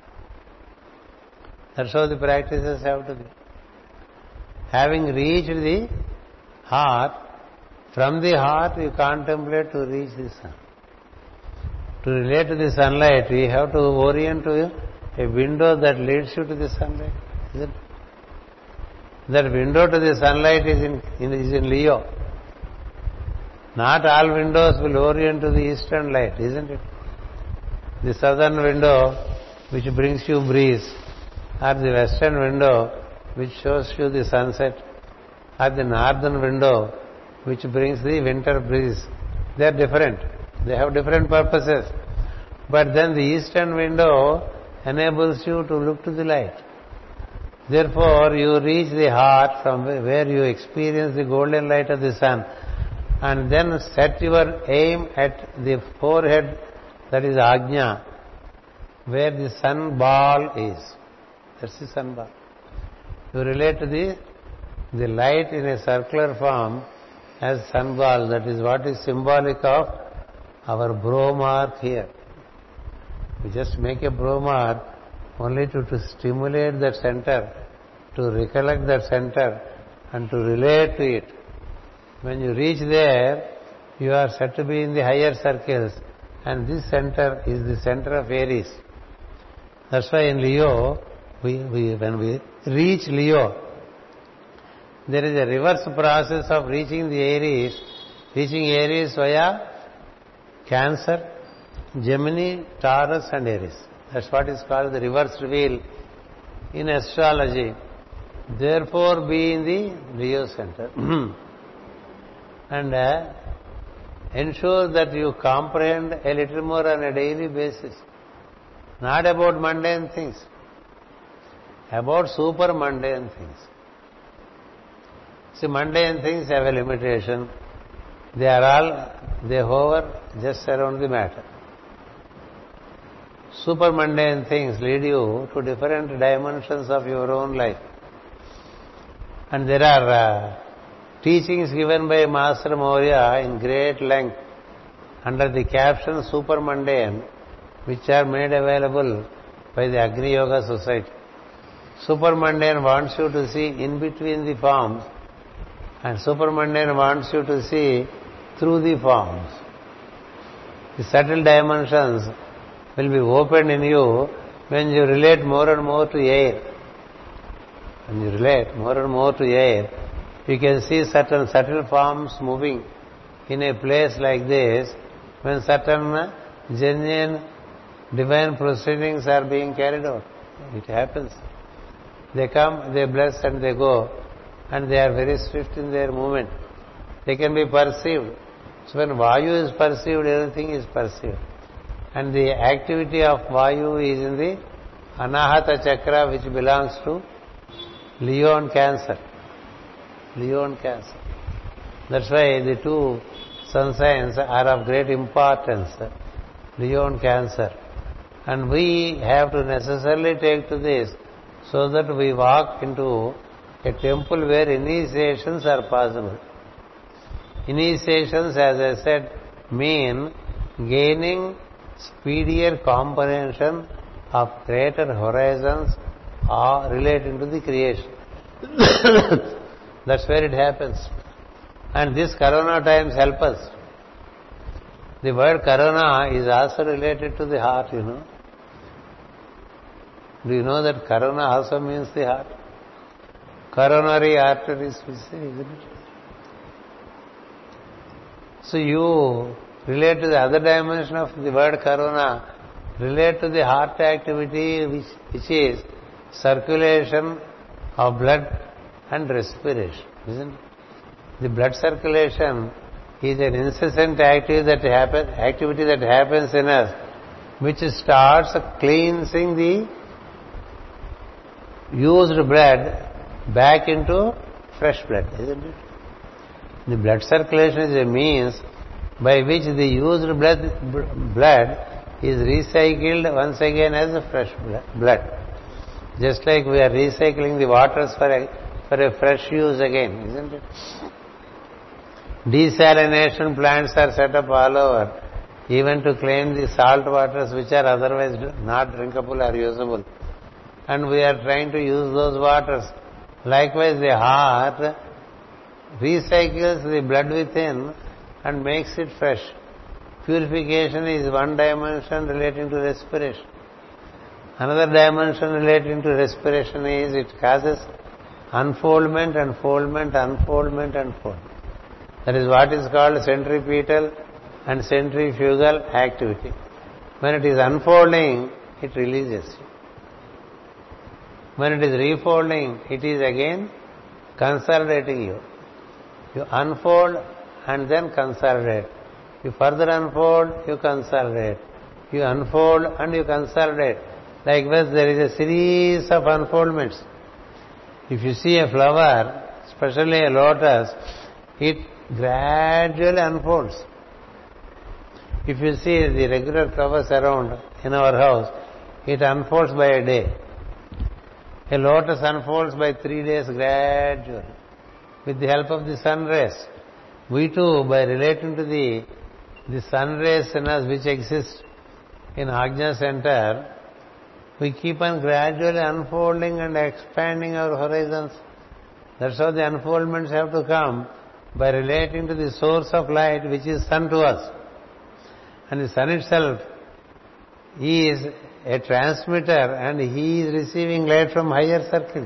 That's how the practices have to be. Having reached the heart, from the heart you contemplate to reach the sun. To relate to the sunlight, we have to orient to a window that leads you to the sunlight, isn't it? That window to the sunlight is in, in, is in Leo. Not all windows will orient to the eastern light, isn't it? The southern window, which brings you breeze, or the western window, which shows you the sunset, or the northern window, which brings the winter breeze. They are different. They have different purposes. But then the eastern window enables you to look to the light. Therefore, you reach the heart from where you experience the golden light of the sun, and then set your aim at the forehead, that is Ajna, where the sun ball is. That's the sun ball. You relate to the, the light in a circular form as sun ball. That is what is symbolic of our brow mark here. We just make a brow mark only to, to stimulate that center, to recollect that center, and to relate to it. When you reach there, you are said to be in the higher circles, and this center is the center of Aries. That's why in Leo, we, we, when we reach Leo, there is a reverse process of reaching the Aries, reaching Aries via Cancer, Gemini, Taurus and Aries. That's what is called the reverse wheel in astrology. Therefore, be in the Leo center. And uh, ensure that you comprehend a little more on a daily basis. Not about mundane things, about super mundane things. See, mundane things have a limitation. They are all, they hover just around the matter. Super mundane things lead you to different dimensions of your own life. And there are uh, teachings given by Master Maurya in great length under the caption Super Mundane, which are made available by the Agni Yoga Society. Super Mundane wants you to see in between the forms, and Super Mundane wants you to see through the forms. The subtle dimensions will be opened in you when you relate more and more to air, when you relate more and more to air, you can see certain subtle forms moving in a place like this when certain genuine divine proceedings are being carried out. It happens. They come, they bless and they go, and they are very swift in their movement. They can be perceived. So when Vayu is perceived, everything is perceived. And the activity of Vayu is in the Anahata Chakra, which belongs to Leo and Cancer. Leo and Cancer. That's why the two sun signs are of great importance, Leo and Cancer. And we have to necessarily take to this so that we walk into a temple where initiations are possible. Initiations, as I said, mean gaining speedier comprehension of greater horizons or relating to the creation. That's where it happens. And this Corona times help us. The word Corona is also related to the heart, you know. Do you know that Corona also means the heart? Coronary arteries, we say, isn't it? So you relate to the other dimension of the word Corona, relate to the heart activity, which, which is circulation of blood and respiration, isn't it? The blood circulation is an incessant activity that happen, activity that happens in us, which starts cleansing the used blood back into fresh blood, isn't it? The blood circulation is a means by which the used blood, blood is recycled once again as a fresh blood. Just like we are recycling the waters for a, for a fresh use again, isn't it? Desalination plants are set up all over, even to clean the salt waters which are otherwise not drinkable or usable. And we are trying to use those waters. Likewise, the heart recycles the blood within and makes it fresh. Purification is one dimension relating to respiration. Another dimension relating to respiration is it causes unfoldment, unfoldment, unfoldment, unfoldment. That is what is called centripetal and centrifugal activity. When it is unfolding, it releases you. When it is refolding, it is again consolidating you. You unfold and then consolidate. You further unfold, you consolidate. You unfold and you consolidate. Likewise, there is a series of unfoldments. If you see a flower, especially a lotus, it gradually unfolds. If you see the regular flowers around in our house, it unfolds by a day. A lotus unfolds by three days gradually with the help of the sun rays. We too, by relating to the the sun rays in us which exist in Ajna center, we keep on gradually unfolding and expanding our horizons. That's how the unfoldments have to come, by relating to the source of light which is sun to us. And the sun itself is a transmitter and he is receiving light from higher circles.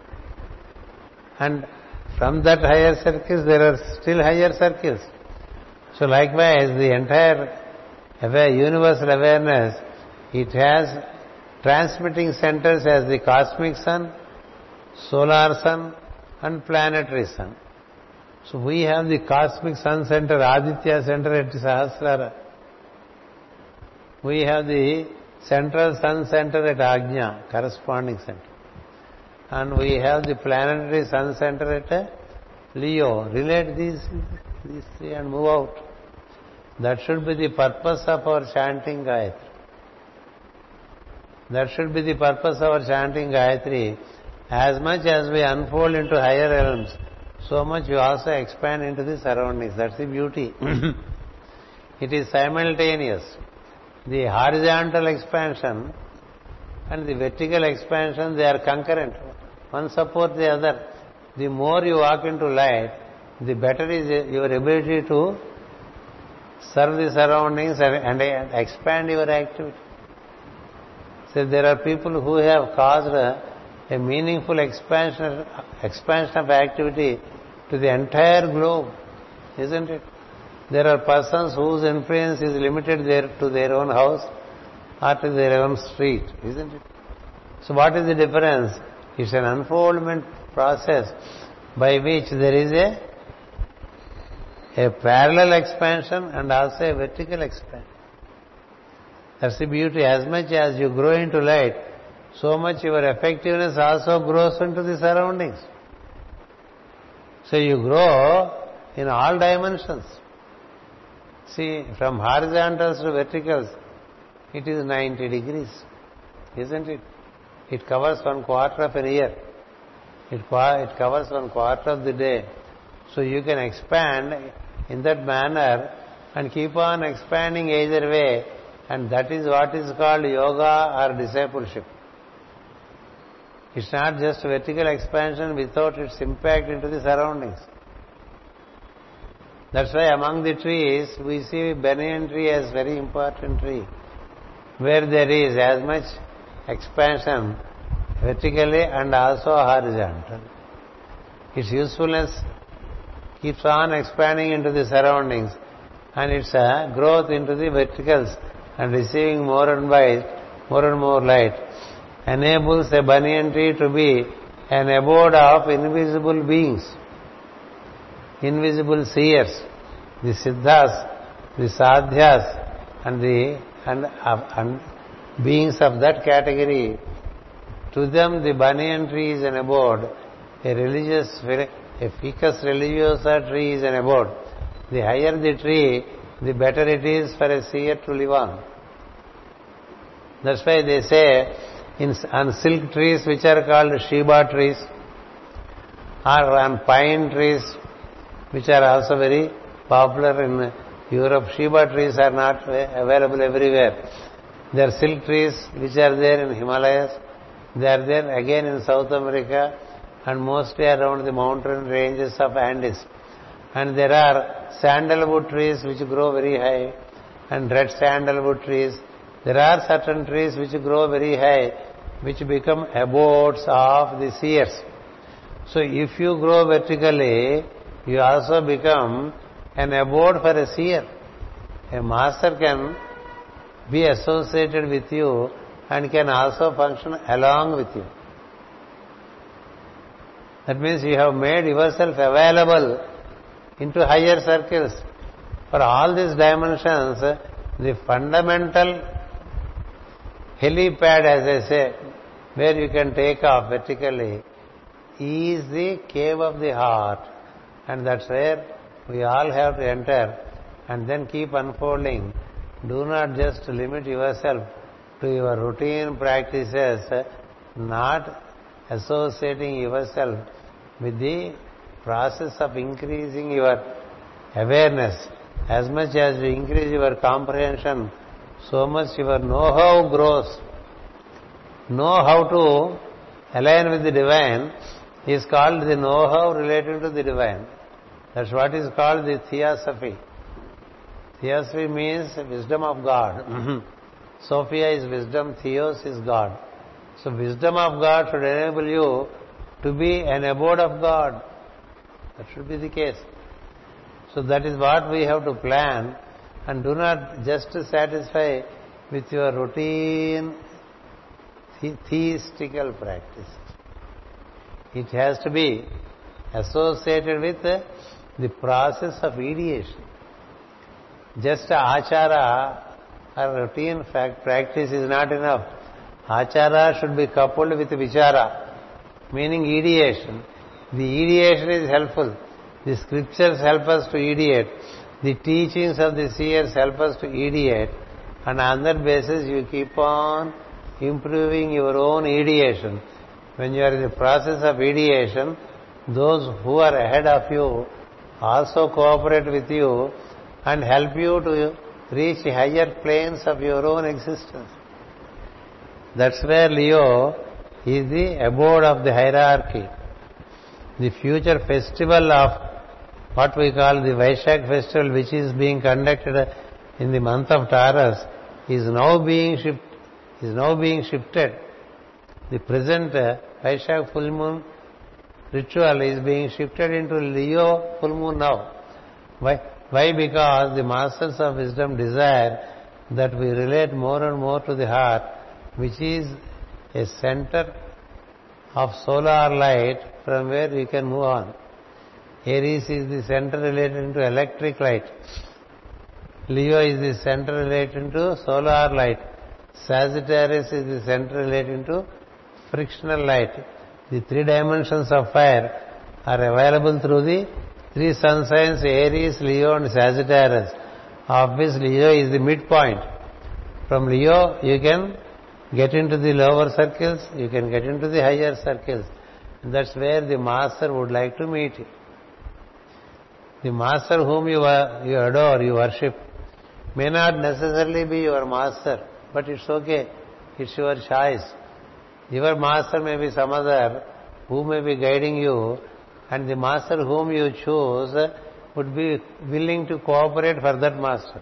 And from that higher circles there are still higher circles. So likewise the entire aware, universal awareness, it has transmitting centers as the cosmic sun, solar sun and planetary sun. So we have the cosmic sun center, Aditya center at Sahasrara. We have the central sun center at Ajna, corresponding center. And we have the planetary sun center at Leo. Relate these, these three and move out. That should be the purpose of our chanting Gayatri. That should be the purpose of our chanting Gayatri. As much as we unfold into higher realms, so much we also expand into the surroundings. That's the beauty. It is simultaneous. The horizontal expansion and the vertical expansion, they are concurrent. One supports the other. The more you walk into light, the better is your ability to serve the surroundings and expand your activity. So there are people who have caused a, a meaningful expansion, expansion of activity to the entire globe, isn't it? There are persons whose influence is limited there to their own house or to their own street, isn't it? So what is the difference? It's an unfoldment process by which there is a a parallel expansion and also a vertical expansion. That's the beauty. As much as you grow into light, so much your effectiveness also grows into the surroundings. So you grow in all dimensions. See, from horizontals to verticals, it is ninety degrees, isn't it? It covers one quarter of a year. It, it covers one quarter of the day. So you can expand in that manner and keep on expanding either way, and that is what is called yoga or discipleship. It's not just vertical expansion without its impact into the surroundings. That's why among the trees we see banyan tree as very important tree, where there is as much expansion vertically and also horizontal. Its usefulness keeps on expanding into the surroundings, and its uh, growth into the verticals and receiving more and light, more and more light, enables a banyan tree to be an abode of invisible beings, invisible seers, the siddhas, the sadhyas, and the and, uh, and beings of that category. To them, the banyan tree is an abode. A religious, a ficus religiosa tree is an abode. The higher the tree, the better it is for a seer to live on. That's why they say in, on silk trees, which are called Sheba trees, or on pine trees, which are also very popular in Europe. Sheba trees are not available everywhere. There are silk trees which are there in Himalayas. They are there again in South America and mostly around the mountain ranges of Andes. And there are sandalwood trees which grow very high, and red sandalwood trees. There are certain trees which grow very high, which become abodes of the seers. So if you grow vertically, you also become an abode for a seer. A master can be associated with you and can also function along with you. That means you have made yourself available into higher circles. For all these dimensions, the fundamental helipad, as I say, where you can take off vertically, is the cave of the heart. And that's where we all have to enter and then keep unfolding. Do not just limit yourself to your routine practices, not associating yourself with the process of increasing your awareness. As much as you increase your comprehension, so much your know-how grows. Know how to align with the divine is called the know-how related to the divine. That's what is called the theosophy. Theosophy means wisdom of God. Sophia is wisdom, Theos is God. So wisdom of God should enable you to be an abode of God. That should be the case. So that is what we have to plan, and do not just satisfy with your routine theistical practice. It has to be associated with the process of ideation. Just achara or routine fact practice is not enough. Achara should be coupled with vichara, meaning ideation. The ideation is helpful. The scriptures help us to ideate. The teachings of the seers help us to ideate. And on that basis you keep on improving your own ideation. When you are in the process of ideation, those who are ahead of you also cooperate with you and help you to reach higher planes of your own existence. That's where Leo is the abode of the hierarchy. The future festival of what we call the Vaishak festival, which is being conducted in the month of Taurus, is now being is now being shifted. The present Vaishak full moon ritual is being shifted into Leo full moon now. Why? Why? Because the masters of wisdom desire that we relate more and more to the heart, which is a center of solar light from where we can move on. Aries is the center related to electric light. Leo is the center related to solar light. Sagittarius is the center related to frictional light. The three dimensions of fire are available through the three sun signs, Aries, Leo and Sagittarius. Of which Leo is the midpoint. From Leo you can get into the lower circles, you can get into the higher circles. And that's where the master would like to meet you. The master whom you, you adore, you worship, may not necessarily be your master, but it's okay. It's your choice. Your master may be some other who may be guiding you, and the master whom you choose would be willing to cooperate for that master.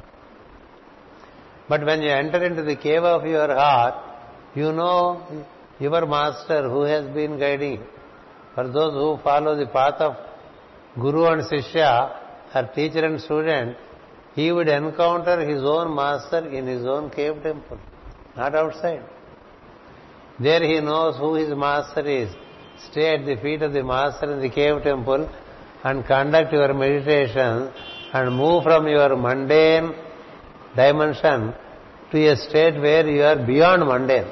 But when you enter into the cave of your heart, you know your master who has been guiding you. For those who follow the path of Guru and Sishya, or teacher and student, he would encounter his own master in his own cave temple, not outside. There he knows who his master is. Stay at the feet of the master in the cave temple and conduct your meditation and move from your mundane dimension to a state where you are beyond mundane.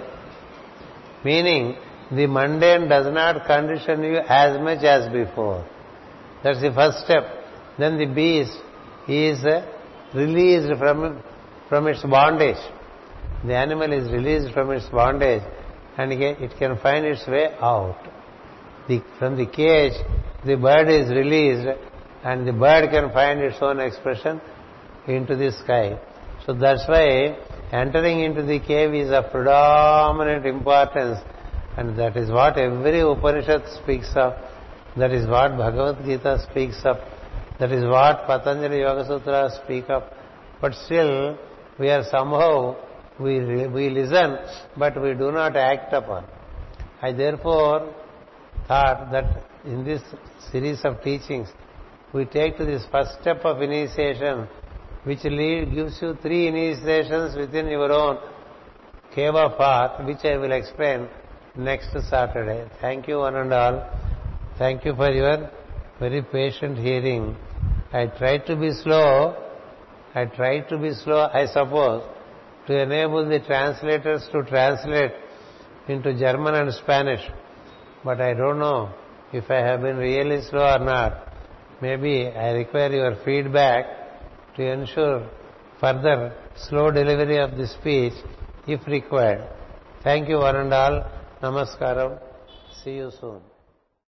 Meaning, the mundane does not condition you as much as before. That's the first step. Then the beast is released from, from its bondage. The animal is released from its bondage and it can find its way out. The, from the cage, the bird is released and the bird can find its own expression into the sky. So that's why entering into the cave is of predominant importance, and that is what every Upanishad speaks of. That is what Bhagavad Gita speaks of. That is what Patanjali Yoga Sutras speak of. But still, we are somehow, we, we listen, but we do not act upon. I therefore thought that in this series of teachings, we take to this first step of initiation, which lead, gives you three initiations within your own cave of heart, which I will explain next Saturday. Thank you one and all. Thank you for your very patient hearing. I tried to be slow. I tried to be slow, I suppose, to enable the translators to translate into German and Spanish. But I don't know if I have been really slow or not. Maybe I require your feedback to ensure further slow delivery of the speech if required. Thank you one and all. Namaskaram. See you soon.